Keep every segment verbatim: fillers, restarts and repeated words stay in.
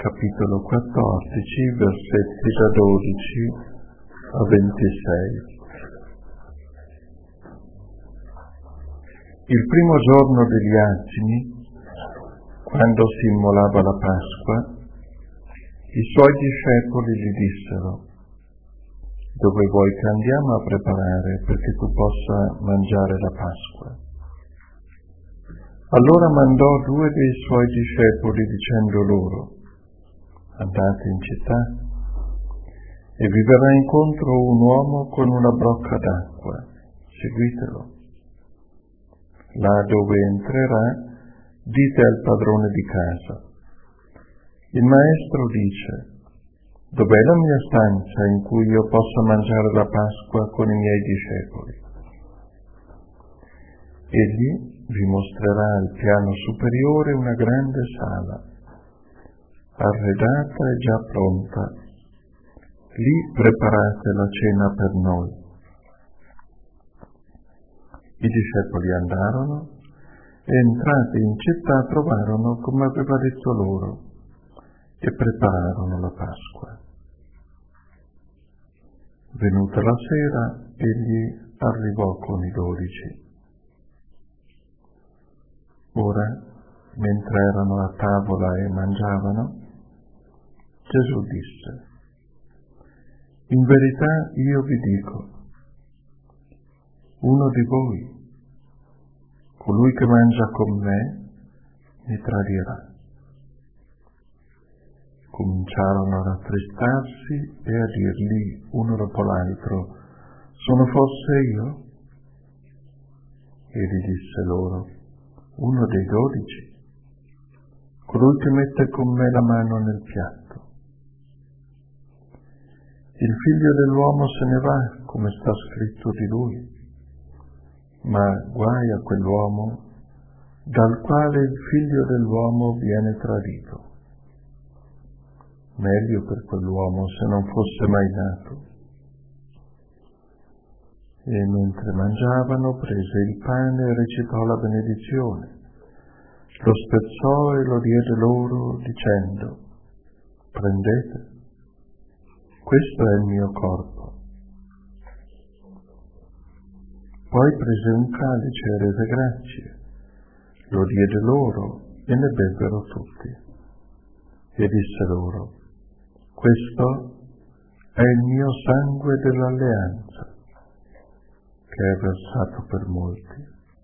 capitolo quattordici, versetti da dodici a ventisei. Il primo giorno degli Agini, quando si immolava la Pasqua, i suoi discepoli gli dissero: «Dove vuoi che andiamo a preparare perché tu possa mangiare la Pasqua?» Allora mandò due dei suoi discepoli dicendo loro: «Andate in città e vi verrà incontro un uomo con una brocca d'acqua, seguitelo. Là dove entrerà, dite al padrone di casa: il maestro dice: dov'è la mia stanza in cui io possa mangiare la Pasqua con i miei discepoli? Egli vi mostrerà al piano superiore una grande sala, arredata e già pronta. Lì preparate la cena per noi». I discepoli andarono e entrati in città trovarono come aveva detto loro e prepararono la Pasqua. Venuta la sera, egli arrivò con i dodici. Ora, mentre erano a tavola e mangiavano, Gesù disse: «In verità io vi dico, uno di voi, colui che mangia con me, mi tradirà». Cominciarono a rattristarsi e a dirgli uno dopo l'altro: «Sono forse io?» Egli disse loro: «Uno dei dodici, colui che mette con me la mano nel piatto. Il figlio dell'uomo se ne va, come sta scritto di lui, ma guai a quell'uomo dal quale il figlio dell'uomo viene tradito. Meglio per quell'uomo se non fosse mai nato». E mentre mangiavano prese il pane e recitò la benedizione, lo spezzò e lo diede loro dicendo: «Prendete, questo è il mio corpo». Poi prese un calice e rese grazie, lo diede loro e ne bebbero tutti. E disse loro: «Questo è il mio sangue dell'alleanza, che è versato per molti.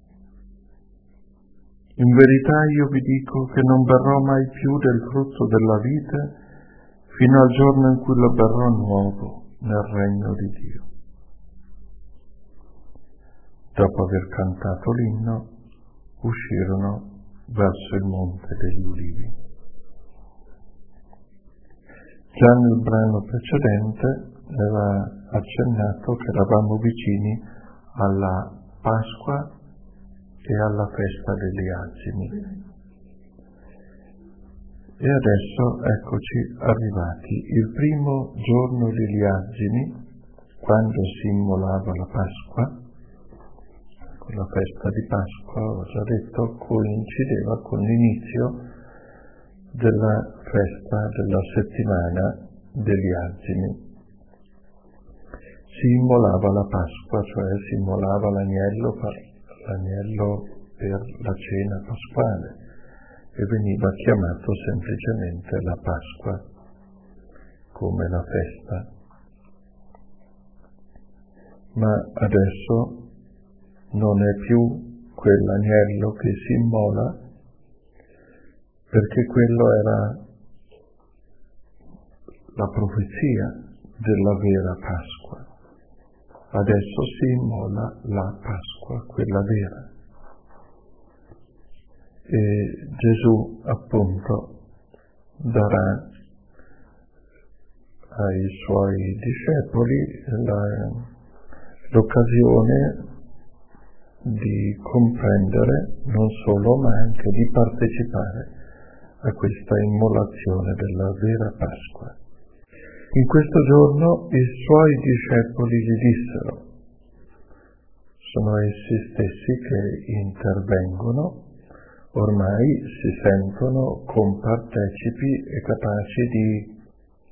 In verità io vi dico che non berrò mai più del frutto della vita fino al giorno in cui lo berrò nuovo nel regno di Dio». Dopo aver cantato l'inno, uscirono verso il Monte degli Ulivi. Già nel brano precedente era accennato che eravamo vicini alla Pasqua e alla festa degli Agini. E adesso eccoci arrivati, il primo giorno degli Agini, quando si immolava la Pasqua. La festa di Pasqua, ho già detto, coincideva con l'inizio della festa della settimana degli Agini. Si immolava la Pasqua, cioè si immolava l'agnello per, l'agnello per la cena pasquale, e veniva chiamato semplicemente la Pasqua, come la festa. Ma adesso non è più quell'agnello che si immola, perché quello era la profezia della vera Pasqua. Adesso si immola la Pasqua, quella vera. E Gesù appunto darà ai suoi discepoli la, l'occasione di comprendere non solo, ma anche di partecipare a questa immolazione della vera Pasqua. In questo giorno i suoi discepoli gli dissero: sono essi stessi che intervengono ormai si sentono compartecipi e capaci di,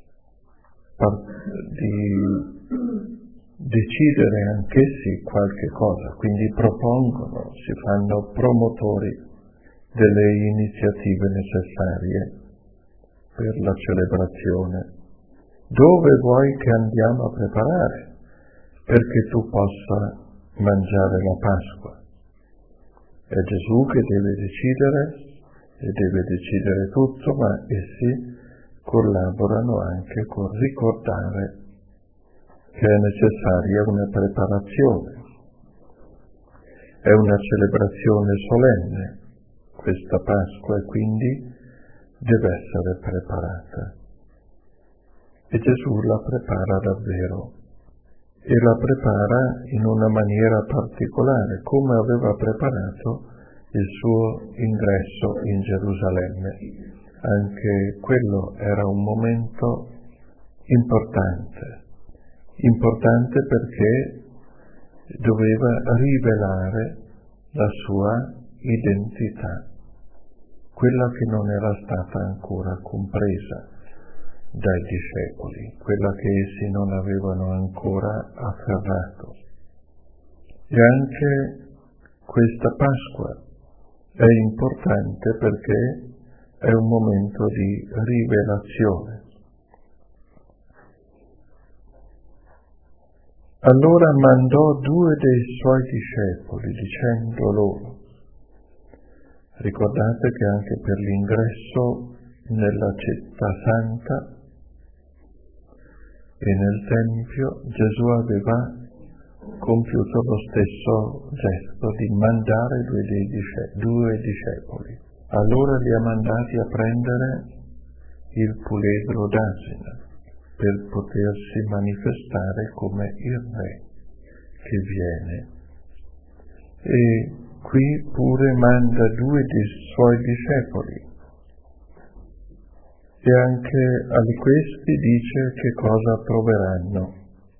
di decidere anch'essi qualche cosa, quindi propongono, si fanno promotori delle iniziative necessarie per la celebrazione. Dove vuoi che andiamo a preparare perché tu possa mangiare la Pasqua? È Gesù che deve decidere e deve decidere tutto, ma essi collaborano anche con ricordare che è necessaria una preparazione. È una celebrazione solenne questa Pasqua e quindi deve essere preparata. E Gesù la prepara davvero. E la prepara in una maniera particolare, come aveva preparato il suo ingresso in Gerusalemme. Anche quello era un momento importante, importante perché doveva rivelare la sua identità, quella che non era stata ancora compresa dai discepoli, quella che essi non avevano ancora afferrato. E anche questa Pasqua è importante perché è un momento di rivelazione. Allora mandò due dei suoi discepoli dicendo loro: ricordate che anche per l'ingresso nella città santa e nel Tempio Gesù aveva compiuto lo stesso gesto di mandare due, dei discepoli, due discepoli. Allora li ha mandati a prendere il puledro d'asina per potersi manifestare come il Re che viene. E qui pure manda due dei suoi discepoli. E anche a questi dice che cosa troveranno.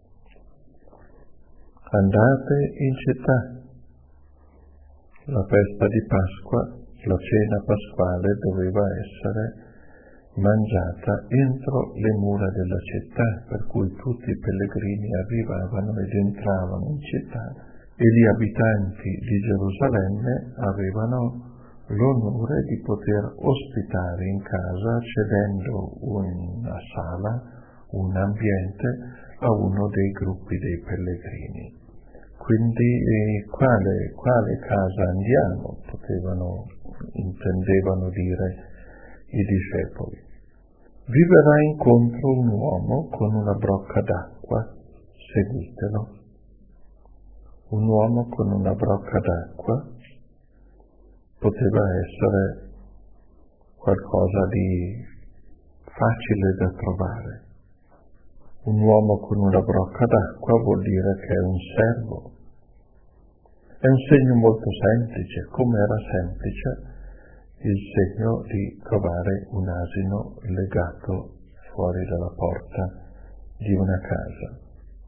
Andate in città. La festa di Pasqua, la cena pasquale, doveva essere mangiata entro le mura della città, per cui tutti i pellegrini arrivavano ed entravano in città e gli abitanti di Gerusalemme avevano l'onore di poter ospitare in casa, cedendo una sala, un ambiente a uno dei gruppi dei pellegrini. Quindi eh, quale, quale casa andiamo? Potevano, intendevano dire i discepoli. Vi verrà incontro un uomo con una brocca d'acqua, seguitelo. Un uomo con una brocca d'acqua poteva essere qualcosa di facile da trovare. Un uomo con una brocca d'acqua vuol dire che è un servo. È un segno molto semplice, come era semplice il segno di trovare un asino legato fuori dalla porta di una casa.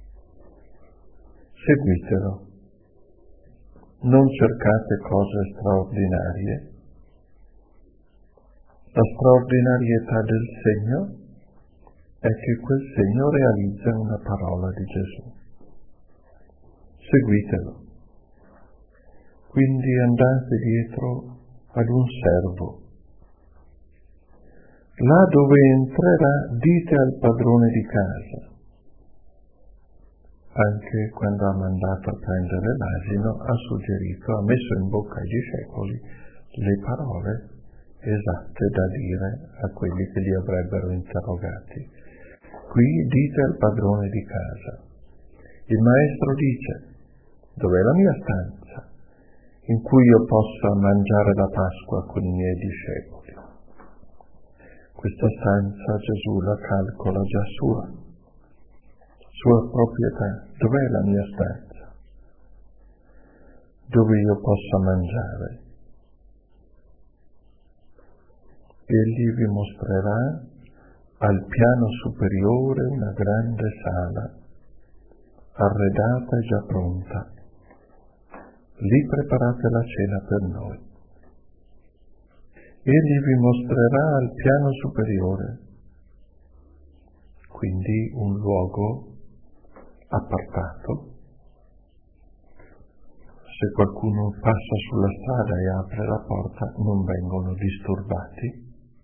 Seguitelo. Non cercate cose straordinarie. La straordinarietà del segno è che quel segno realizza una parola di Gesù. Seguitelo. Quindi andate dietro ad un servo. Là dove entrerà, dite al padrone di casa. Anche quando ha mandato a prendere l'asino, ha suggerito, ha messo in bocca ai discepoli le parole esatte da dire a quelli che li avrebbero interrogati. Qui dite al padrone di casa. Il maestro dice: dov'è la mia stanza in cui io possa mangiare la Pasqua con i miei discepoli? Questa stanza Gesù la calcola già sua, sua proprietà. Dov'è la mia stanza dove io possa mangiare? Egli vi mostrerà al piano superiore una grande sala, arredata e già pronta. Lì preparate la cena per noi. egli vi mostrerà al piano superiore, quindi un luogo appartato. Se qualcuno passa sulla strada e apre la porta, non vengono disturbati.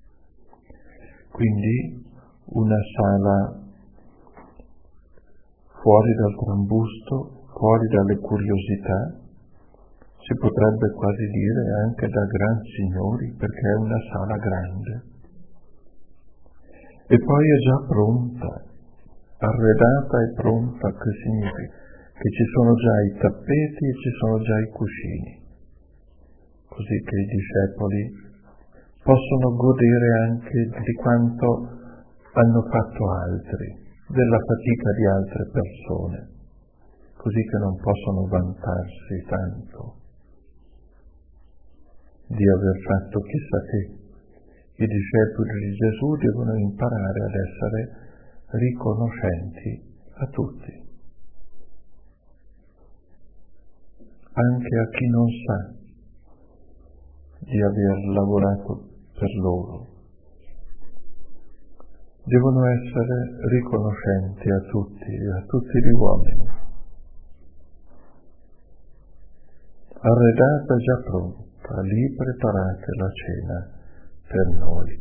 Quindi una sala fuori dal trambusto, fuori dalle curiosità, si potrebbe quasi dire anche da gran signori, perché è una sala grande. E poi è già pronta, arredata e pronta, che significa? Che ci sono già i tappeti e ci sono già i cuscini, così che i discepoli possono godere anche di quanto hanno fatto altri, della fatica di altre persone, così che non possono vantarsi tanto di aver fatto chissà che. I discepoli di Gesù devono imparare ad essere riconoscenti a tutti, anche a chi non sa di aver lavorato per loro. Devono essere riconoscenti a tutti, a tutti gli uomini. Arredata già pronta, lì preparate la cena per noi.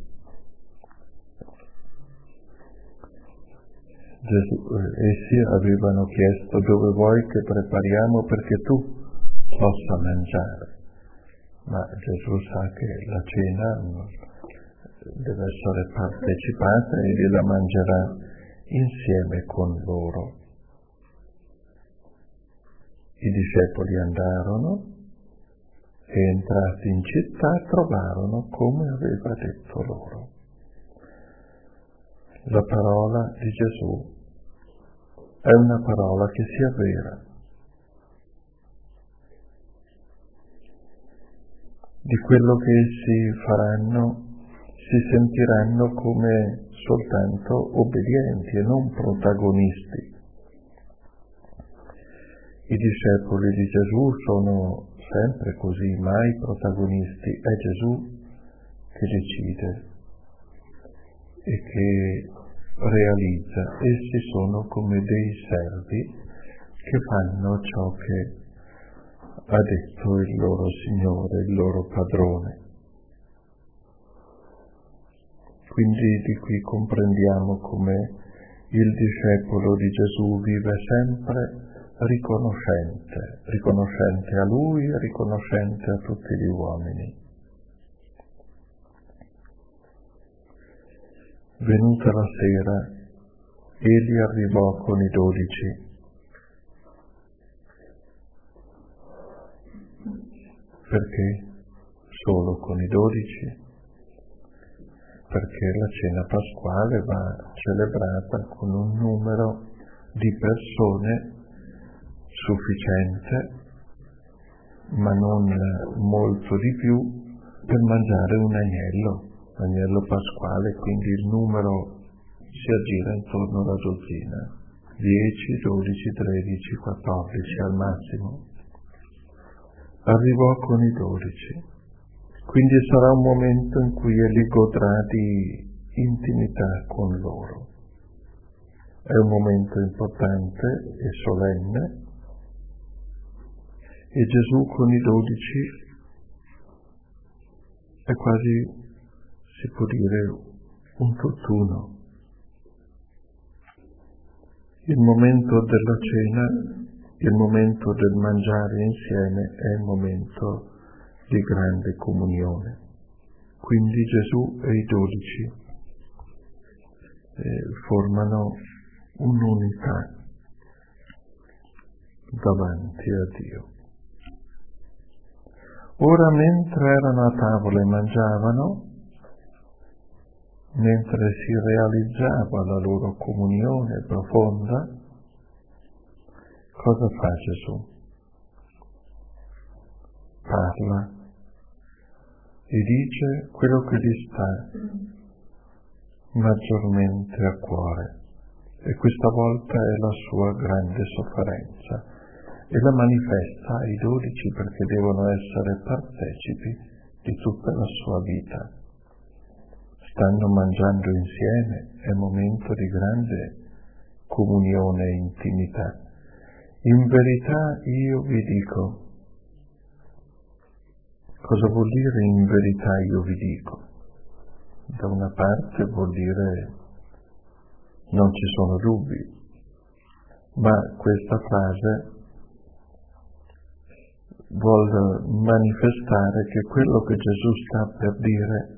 Gesù, essi avevano chiesto: dove vuoi che prepariamo perché tu possa mangiare? Ma Gesù sa che la cena deve essere partecipata e la mangerà insieme con loro. I discepoli andarono e, entrati in città, trovarono come aveva detto loro. La parola di Gesù è una parola che si avvera. Di quello che essi faranno si sentiranno come soltanto obbedienti e non protagonisti. I discepoli di Gesù sono sempre così, mai protagonisti. È Gesù che decide e che realizza. Essi sono come dei servi che fanno ciò che ha detto il loro Signore, il loro Padrone. Quindi di qui comprendiamo come il discepolo di Gesù vive sempre riconoscente, riconoscente a Lui e riconoscente a tutti gli uomini. Venuta la sera, egli arrivò con i dodici. Perché solo con i dodici? Perché la cena pasquale va celebrata con un numero di persone sufficiente, ma non molto di più, per mangiare un agnello, agnello pasquale, quindi il numero si aggira intorno alla dozzina, dieci, dodici, tredici, quattordici al massimo. Arrivò con i dodici. Quindi sarà un momento in cui egli godrà di intimità con loro. È un momento importante e solenne, e Gesù con i dodici è quasi, si può dire, un tutt'uno. Il momento della cena, il momento del mangiare insieme è il momento di grande comunione. Quindi Gesù e i dodici eh, formano un'unità davanti a Dio. Ora, mentre erano a tavola e mangiavano, mentre si realizzava la loro comunione profonda, cosa fa Gesù? Parla e dice quello che gli sta maggiormente a cuore, e questa volta è la sua grande sofferenza, e la manifesta ai dodici perché devono essere partecipi di tutta la sua vita. Stanno mangiando insieme, è momento di grande comunione e intimità. In verità io vi dico. Cosa vuol dire in verità io vi dico? Da una parte vuol dire non ci sono dubbi, ma questa frase vuol manifestare che quello che Gesù sta per dire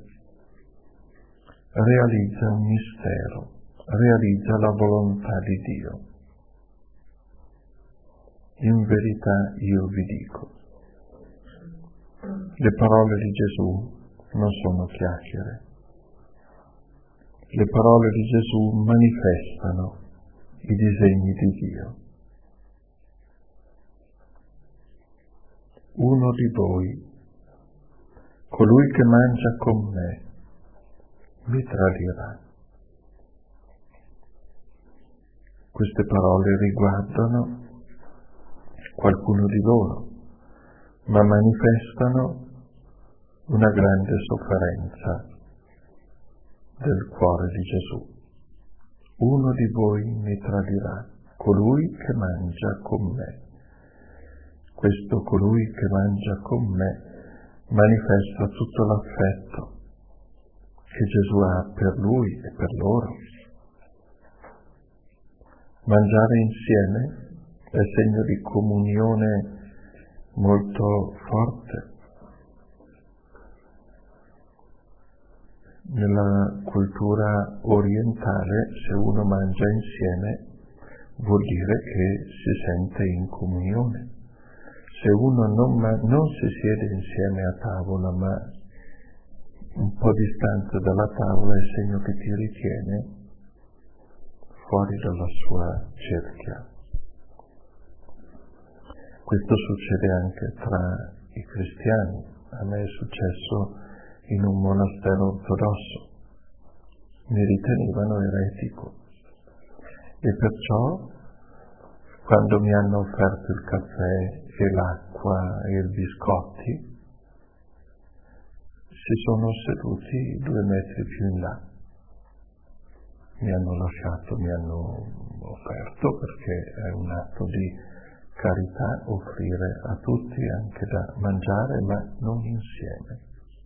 realizza un mistero, realizza la volontà di Dio. In verità io vi dico. Le parole di Gesù non sono chiacchiere. Le parole di Gesù manifestano i disegni di Dio. Uno di voi, colui che mangia con me, mi tradirà. Queste parole riguardano qualcuno di loro, ma manifestano una grande sofferenza del cuore di Gesù. Uno di voi mi tradirà, colui che mangia con me. Questo colui che mangia con me manifesta tutto l'affetto che Gesù ha per lui e per loro. Mangiare insieme è segno di comunione molto forte. Nella cultura orientale, se uno mangia insieme, vuol dire che si sente in comunione. Se uno non, ma- non si siede insieme a tavola, ma un po' distante dalla tavola, è segno che ti ritiene fuori dalla sua cerchia. Questo succede anche tra i cristiani. A me è successo in un monastero ortodosso. Mi ritenevano eretico e perciò quando mi hanno offerto il caffè e l'acqua e i biscotti si sono seduti due metri più in là. Mi hanno lasciato, mi hanno offerto, perché è un atto di carità offrire a tutti anche da mangiare, ma non insieme.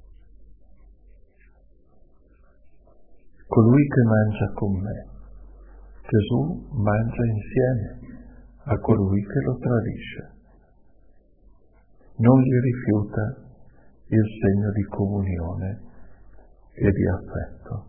Colui che mangia con me, Gesù mangia insieme a colui che lo tradisce. Non gli rifiuta il segno di comunione e di affetto.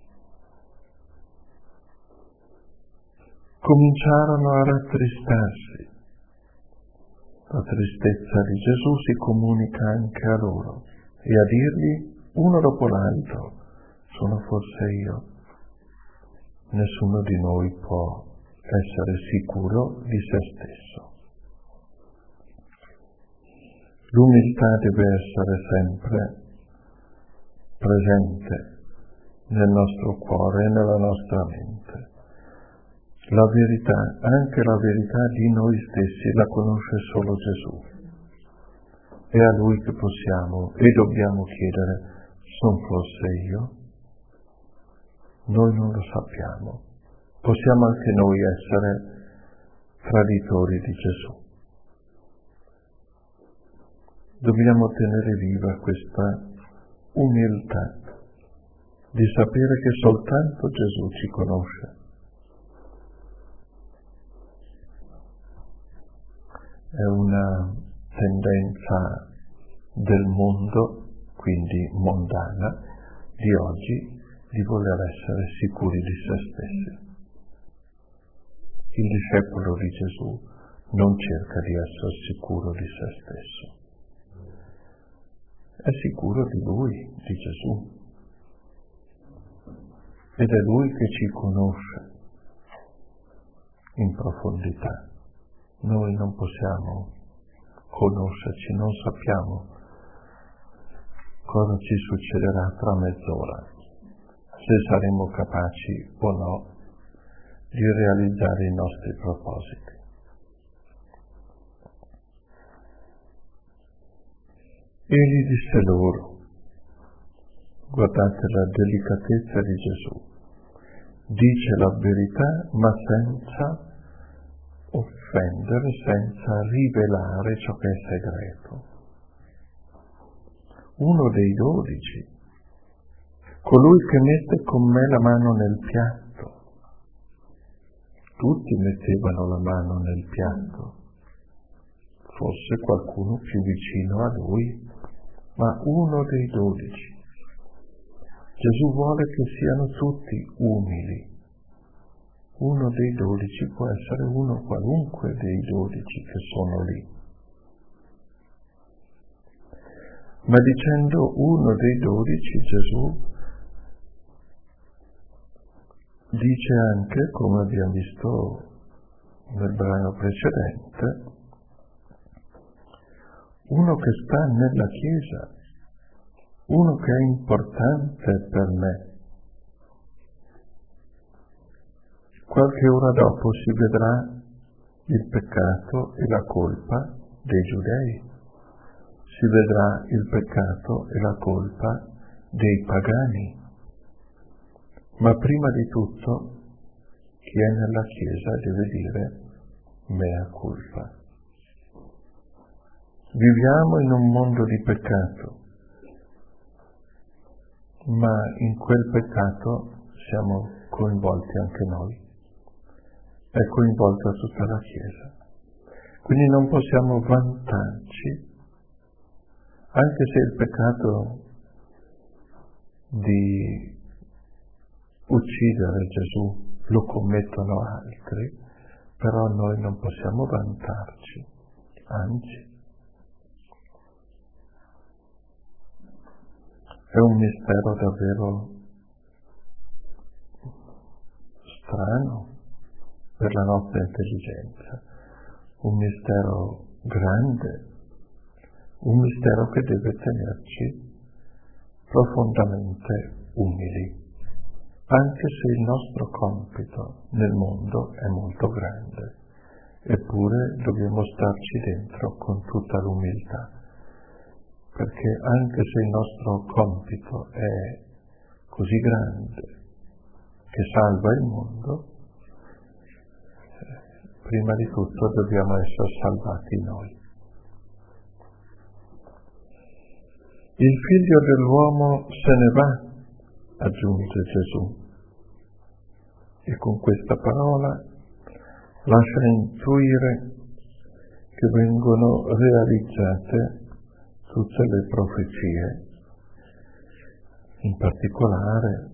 Cominciarono a rattristarsi. La tristezza di Gesù si comunica anche a loro e a dirgli uno dopo l'altro: sono forse io. Nessuno di noi può essere sicuro di se stesso. L'umiltà deve essere sempre presente nel nostro cuore e nella nostra mente. La verità, anche la verità di noi stessi, la conosce solo Gesù. È a Lui che possiamo e dobbiamo chiedere: son forse io? Noi non lo sappiamo. Possiamo anche noi essere traditori di Gesù. Dobbiamo tenere viva questa umiltà di sapere che soltanto Gesù ci conosce. È una tendenza del mondo, quindi mondana, di oggi, di voler essere sicuri di se stessi. Il discepolo di Gesù non cerca di essere sicuro di se stesso. È sicuro di Lui, di Gesù. Ed è Lui che ci conosce in profondità. Noi non possiamo conoscerci, non sappiamo cosa ci succederà tra mezz'ora, se saremo capaci o no di realizzare i nostri propositi. Egli disse loro: Guardate la delicatezza di Gesù. Dice la verità, ma senza offendere, senza rivelare ciò che è segreto. Uno dei dodici, colui che mette con me la mano nel piatto. Tutti mettevano la mano nel piatto, forse qualcuno più vicino a lui, ma uno dei dodici. Gesù vuole che siano tutti umili. Uno dei dodici può essere uno qualunque dei dodici che sono lì. Ma dicendo uno dei dodici, Gesù dice anche, come abbiamo visto nel brano precedente, uno che sta nella Chiesa, uno che è importante per me. Qualche ora dopo si vedrà il peccato e la colpa dei giudei, si vedrà il peccato e la colpa dei pagani, ma prima di tutto chi è nella Chiesa deve dire mea culpa. Viviamo in un mondo di peccato, ma in quel peccato siamo coinvolti anche noi. È coinvolta tutta la Chiesa. Quindi non possiamo vantarci, anche se il peccato di uccidere Gesù lo commettono altri, però noi non possiamo vantarci, anzi. È un mistero davvero strano per la nostra intelligenza, un mistero grande, un mistero che deve tenerci profondamente umili, anche se il nostro compito nel mondo è molto grande, eppure dobbiamo starci dentro con tutta l'umiltà, perché anche se il nostro compito è così grande che salva il mondo, prima di tutto dobbiamo essere salvati noi. Il figlio dell'uomo se ne va, aggiunge Gesù, e con questa parola lascia intuire che vengono realizzate tutte le profezie, in particolare,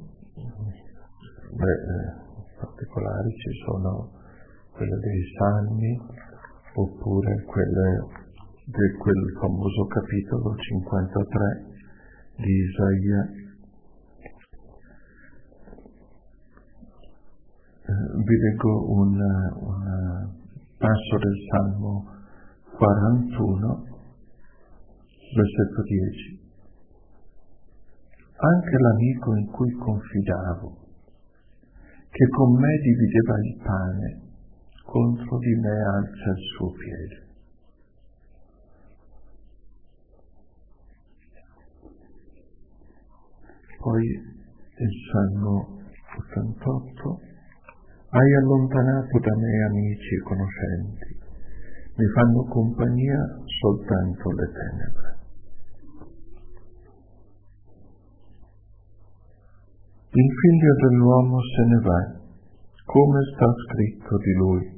beh, particolari ci sono quelle dei Salmi, oppure quelle di quel famoso capitolo cinquantatré di Isaia. Eh, vi leggo un, un passo del Salmo quarantuno, versetto dieci. Anche l'amico in cui confidavo, che con me divideva il pane, contro di me alza il suo piede. Poi il Salmo ottantotto. Hai allontanato da me amici e conoscenti, mi fanno compagnia soltanto le tenebre. Il figlio dell'uomo se ne va, come sta scritto di lui.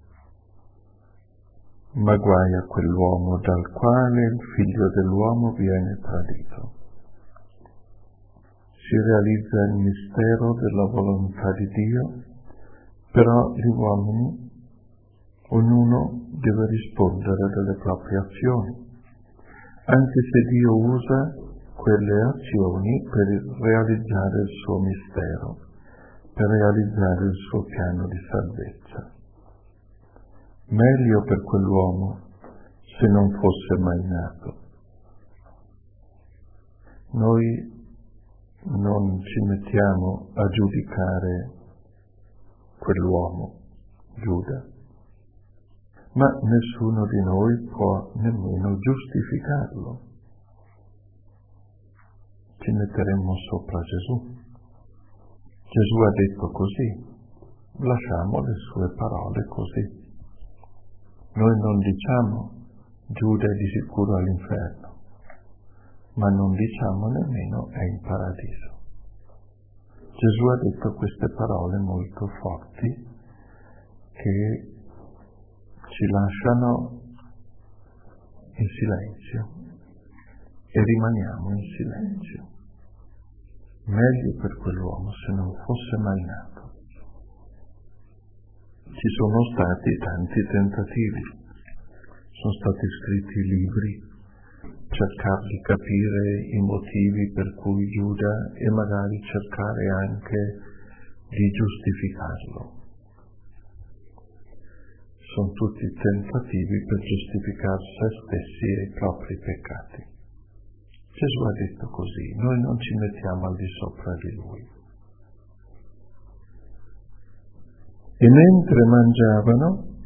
Ma guai a quell'uomo dal quale il figlio dell'uomo viene tradito. Si realizza il mistero della volontà di Dio, però gli uomini, ognuno deve rispondere delle proprie azioni, anche se Dio usa quelle azioni per realizzare il suo mistero, per realizzare il suo piano di salvezza. Meglio per quell'uomo se non fosse mai nato. Noi non ci mettiamo a giudicare quell'uomo, Giuda, ma nessuno di noi può nemmeno giustificarlo. ci metteremmo sopra Gesù. Gesù ha detto così, lasciamo le sue parole così. Noi non diciamo Giuda è di sicuro all'inferno, ma non diciamo nemmeno è in paradiso. Gesù ha detto queste parole molto forti che ci lasciano in silenzio e rimaniamo in silenzio. Meglio per quell'uomo se non fosse mai nato. Ci sono stati tanti tentativi, sono stati scritti libri, cercare di capire i motivi per cui Giuda e magari cercare anche di giustificarlo. Sono tutti tentativi per giustificare se stessi e i propri peccati. Gesù ha detto così, noi non ci mettiamo al di sopra di Lui. E mentre mangiavano,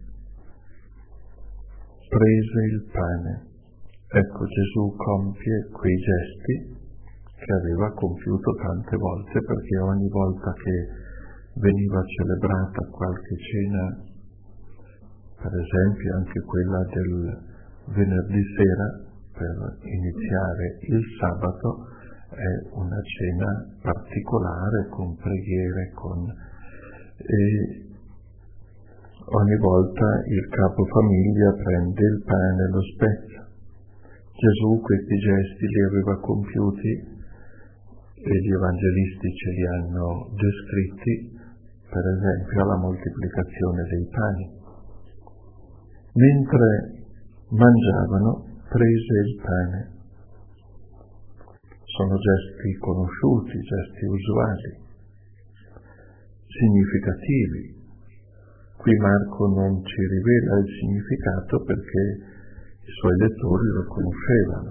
prese il pane. Ecco, Gesù compie quei gesti che aveva compiuto tante volte, perché ogni volta che veniva celebrata qualche cena, per esempio anche quella del venerdì sera, per iniziare il sabato, è una cena particolare, con preghiere, con... E ogni volta il capofamiglia prende il pane e lo spezza. Gesù questi gesti li aveva compiuti e gli evangelisti ce li hanno descritti, per esempio alla moltiplicazione dei pani. Mentre mangiavano, prese il pane. Sono gesti conosciuti, gesti usuali, significativi. Qui Marco non ci rivela il significato perché i suoi lettori lo conoscevano.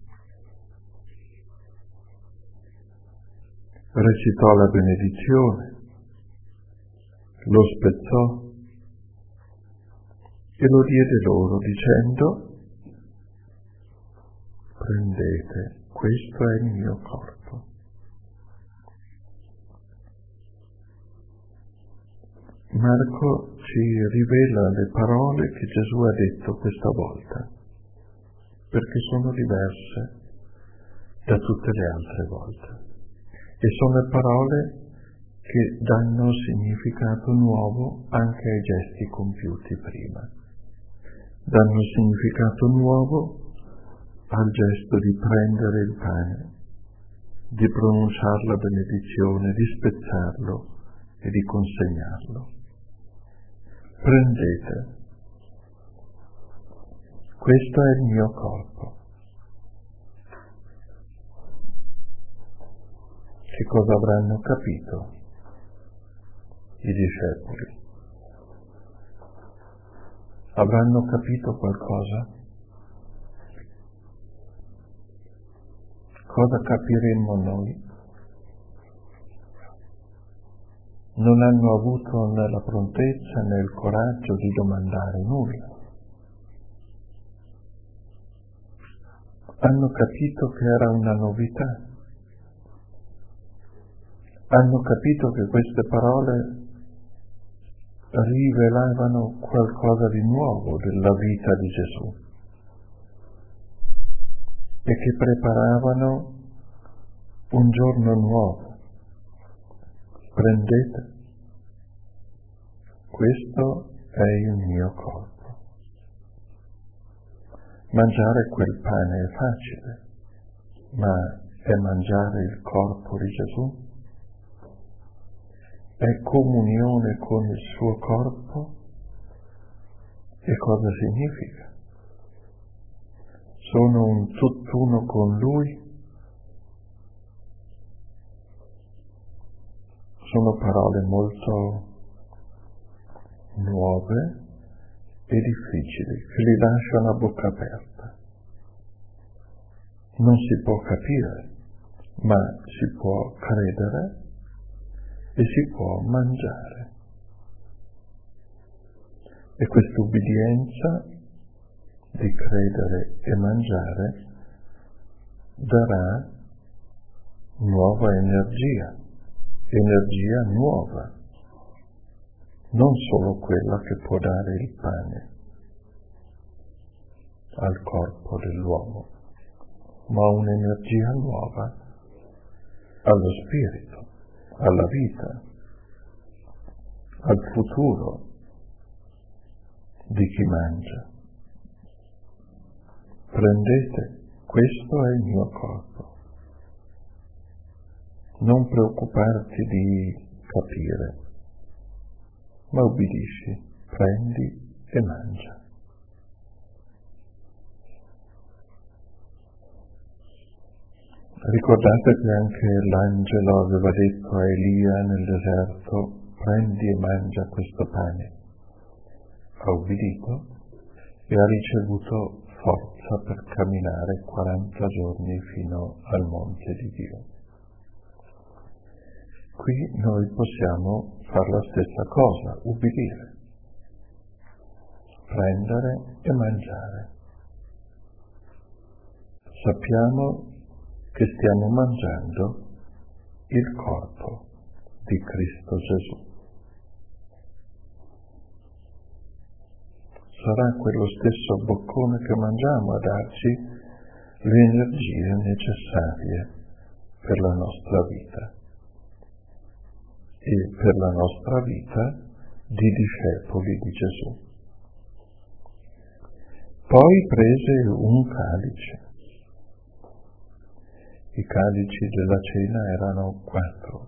Recitò la benedizione, lo spezzò e lo diede loro dicendo: prendete, questo è il mio corpo. Marco ci rivela le parole che Gesù ha detto questa volta, perché sono diverse da tutte le altre volte. E sono parole che danno significato nuovo anche ai gesti compiuti prima. Danno significato nuovo al gesto di prendere il pane, di pronunciare la benedizione, di spezzarlo e di consegnarlo. Prendete, questo è il mio corpo. Che cosa avranno capito i discepoli? Avranno capito qualcosa? Cosa capiremmo noi? Non hanno avuto né la prontezza né il coraggio di domandare nulla. Hanno capito che era una novità. Hanno capito che queste parole rivelavano qualcosa di nuovo della vita di Gesù e che preparavano un giorno nuovo. Prendete, questo è il mio corpo. Mangiare quel pane è facile, ma è mangiare il corpo di Gesù? È comunione con il suo corpo? E cosa significa? Sono un tutt'uno con Lui? Sono parole molto nuove e difficili, che li lasciano a bocca aperta. Non si può capire, ma si può credere e si può mangiare. E questa ubbidienza di credere e mangiare darà nuova energia, energia nuova, non solo quella che può dare il pane al corpo dell'uomo, ma un'energia nuova allo spirito, alla vita, al futuro di chi mangia. Prendete, questo è il mio corpo. Non preoccuparti di capire, ma ubbidisci, prendi e mangia. Ricordate che anche l'angelo aveva detto a Elia nel deserto: prendi e mangia questo pane. Ha ubbidito e ha ricevuto forza per camminare quaranta giorni fino al monte di Dio. Qui noi possiamo fare la stessa cosa, ubbidire, prendere e mangiare. Sappiamo che stiamo mangiando il corpo di Cristo Gesù. Sarà quello stesso boccone che mangiamo a darci le energie necessarie per la nostra vita e per la nostra vita di discepoli di Gesù. Poi prese un calice. I calici della cena erano quattro.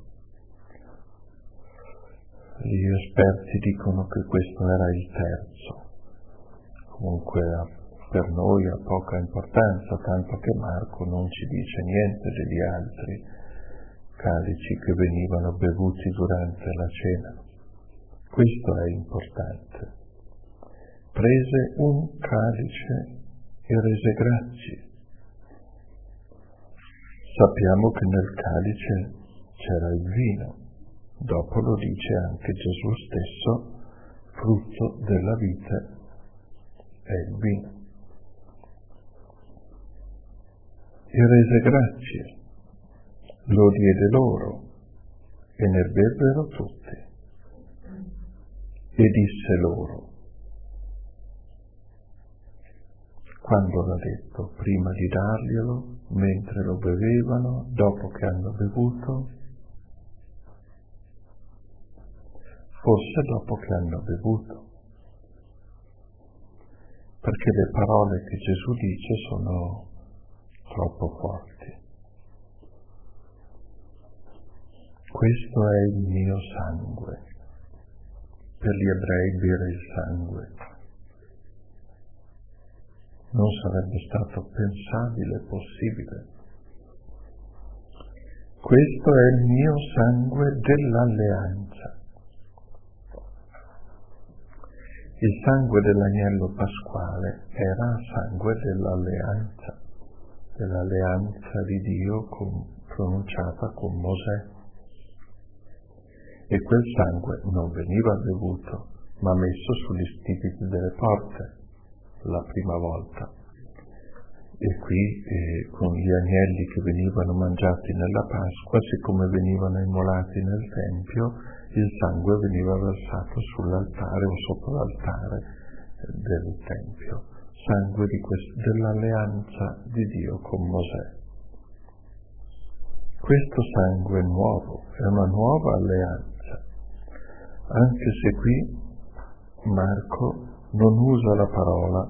Gli esperti dicono che questo era il terzo. Comunque per noi ha poca importanza, tanto che Marco non ci dice niente degli altri calici che venivano bevuti durante la cena. Questo è importante. Prese un calice e rese grazie. Sappiamo che nel calice c'era il vino, dopo lo dice anche Gesù stesso, frutto della vita è il vino. E rese grazie, lo diede loro, e ne bevvero tutti. E disse loro, quando l'ha detto, prima di darglielo, mentre lo bevevano, dopo che hanno bevuto, forse dopo che hanno bevuto, perché le parole che Gesù dice sono troppo forti. Questo è il mio sangue. Per gli ebrei bere il sangue non sarebbe stato pensabile, possibile. Questo è il mio sangue dell'alleanza. Il sangue dell'agnello pasquale era sangue dell'alleanza, dell'alleanza di Dio con, pronunciata con Mosè. E quel sangue non veniva bevuto, ma messo sugli stipiti delle porte la prima volta. E qui eh, con gli agnelli che venivano mangiati nella Pasqua, siccome venivano immolati nel Tempio, il sangue veniva versato sull'altare o sopra l'altare del Tempio, sangue di quest- dell'alleanza di Dio con Mosè. Questo sangue è nuovo, è una nuova alleanza, anche se qui Marco non usa la parola,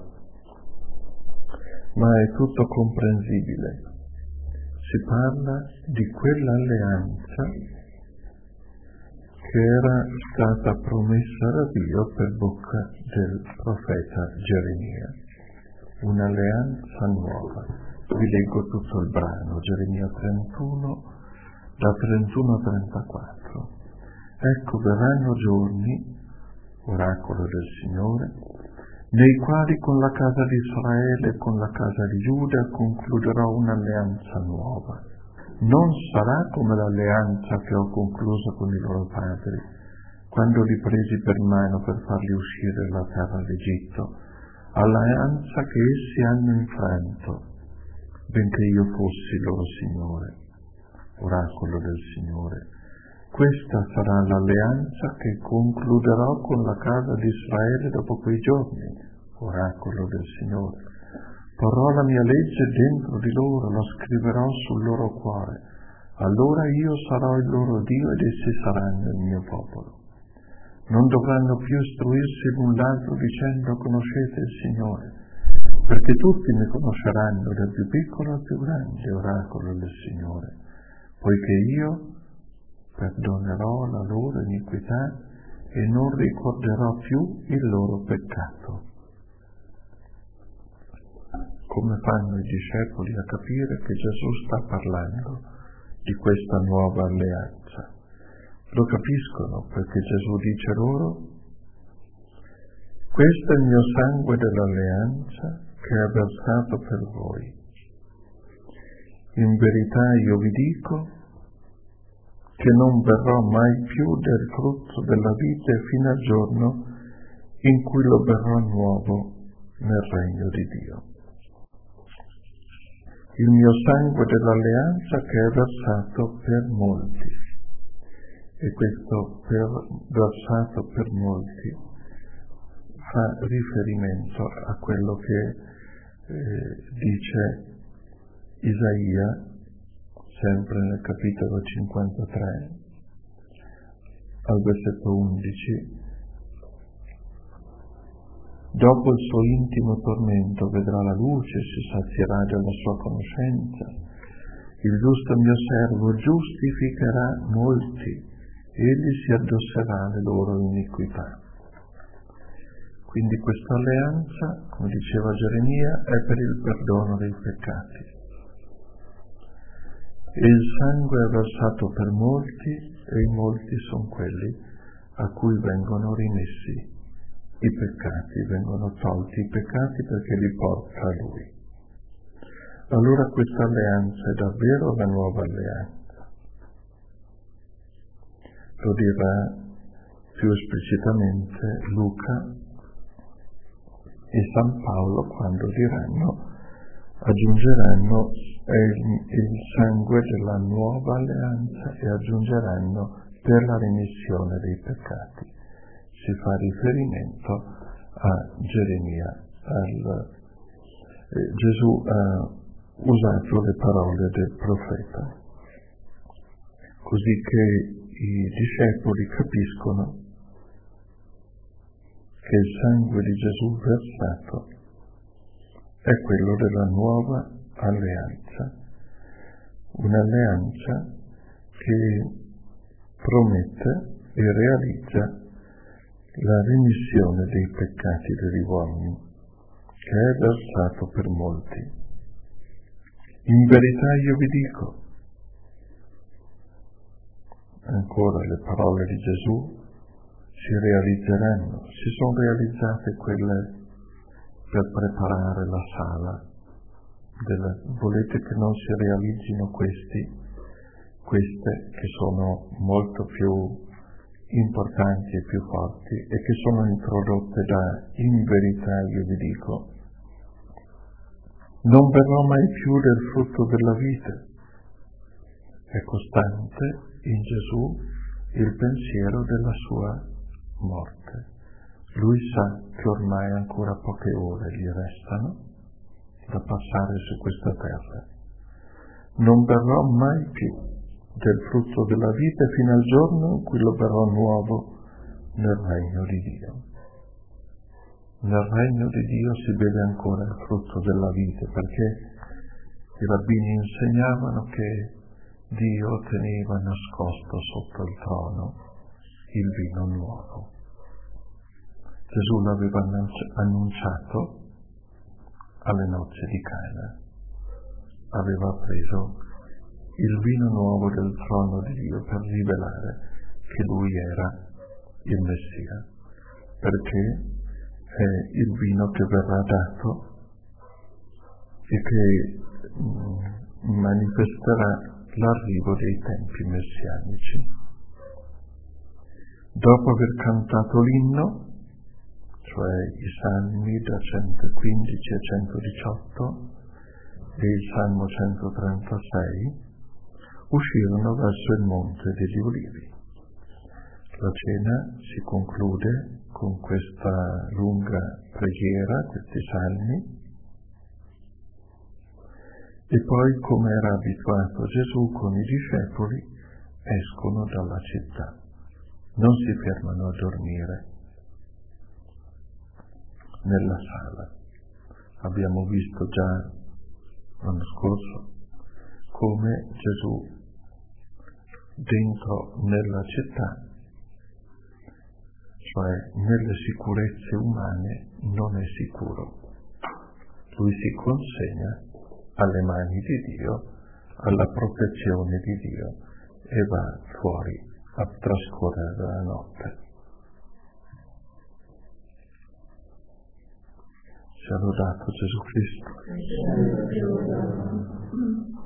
ma è tutto comprensibile. Si parla di quell'alleanza che era stata promessa da Dio per bocca del profeta Geremia. Un'alleanza nuova. Vi leggo tutto il brano, Geremia trentuno, da trentuno a trentaquattro. Ecco, verranno giorni, oracolo del Signore, nei quali con la casa di Israele e con la casa di Giuda concluderò un'alleanza nuova. Non sarà come l'alleanza che ho concluso con i loro padri, quando li presi per mano per farli uscire dalla terra d'Egitto, alleanza che essi hanno infranto, benché io fossi loro Signore. oracolo del Signore. Questa sarà l'alleanza che concluderò con la casa di Israele dopo quei giorni, oracolo del Signore. Porrò la mia legge dentro di loro, la scriverò sul loro cuore. Allora io sarò il loro Dio ed essi saranno il mio popolo. Non dovranno più istruirsi l'un l'altro dicendo conoscete il Signore, perché tutti mi conosceranno dal più piccolo al più grande, oracolo del Signore, poiché io perdonerò la loro iniquità e non ricorderò più il loro peccato. Come fanno i discepoli a capire che Gesù sta parlando di questa nuova alleanza? Lo capiscono perché Gesù dice loro: questo è il mio sangue dell'alleanza che è versato per voi. In verità io vi dico che non berrò mai più del frutto della vite fino al giorno in cui lo berrò nuovo nel regno di Dio. Il mio sangue dell'alleanza che è versato per molti. E questo per, versato per molti fa riferimento a quello che eh, dice Isaia, sempre nel capitolo cinquantatré, al versetto undici. Dopo il suo intimo tormento vedrà la luce, si sazierà della sua conoscenza. Il giusto mio servo giustificherà molti, egli si addosserà le loro iniquità. Quindi questa alleanza, come diceva Geremia, è per il perdono dei peccati. E il sangue è versato per molti, e i molti sono quelli a cui vengono rimessi i peccati, vengono tolti i peccati perché li porta a Lui. Allora questa alleanza è davvero la nuova alleanza. Lo dirà più esplicitamente Luca e San Paolo quando diranno, aggiungeranno il, il sangue della nuova alleanza e aggiungeranno per la remissione dei peccati. Si fa riferimento a Geremia. Al, eh, Gesù ha usato le parole del profeta, così che i discepoli capiscono che il sangue di Gesù versato è quello della nuova alleanza, un'alleanza che promette e realizza la remissione dei peccati degli uomini, che è versato per molti. In verità io vi dico, ancora le parole di Gesù si realizzeranno, si sono realizzate quelle per preparare la sala. Della, volete che non si realizzino questi, queste che sono molto più importanti e più forti e che sono introdotte da in verità io vi dico, non berrò mai più del frutto della vite. È costante in Gesù il pensiero della sua morte. Lui sa che ormai ancora poche ore gli restano da passare su questa terra. Non berrò mai più del frutto della vita fino al giorno in cui lo berrò nuovo nel regno di Dio. Nel regno di Dio si beve ancora il frutto della vita, perché i rabbini insegnavano che Dio teneva nascosto sotto il trono il vino nuovo. Gesù l'aveva annunciato alle nozze di Cana. Aveva preso il vino nuovo del trono di Dio per rivelare che Lui era il Messia, perché è il vino che verrà dato e che mh, manifesterà l'arrivo dei tempi messianici. Dopo aver cantato l'inno, cioè i salmi da centoquindici a centodiciotto e il salmo centotrentasei, uscirono verso il Monte degli Ulivi. La cena si conclude con questa lunga preghiera, questi salmi, e poi, come era abituato Gesù con i discepoli, escono dalla città. Non si fermano a dormire nella sala. Abbiamo visto già l'anno scorso come Gesù dentro nella città, cioè nelle sicurezze umane, non è sicuro. Lui si consegna alle mani di Dio, alla protezione di Dio, e va fuori a trascorrere la notte. Sia lodato Gesù Cristo.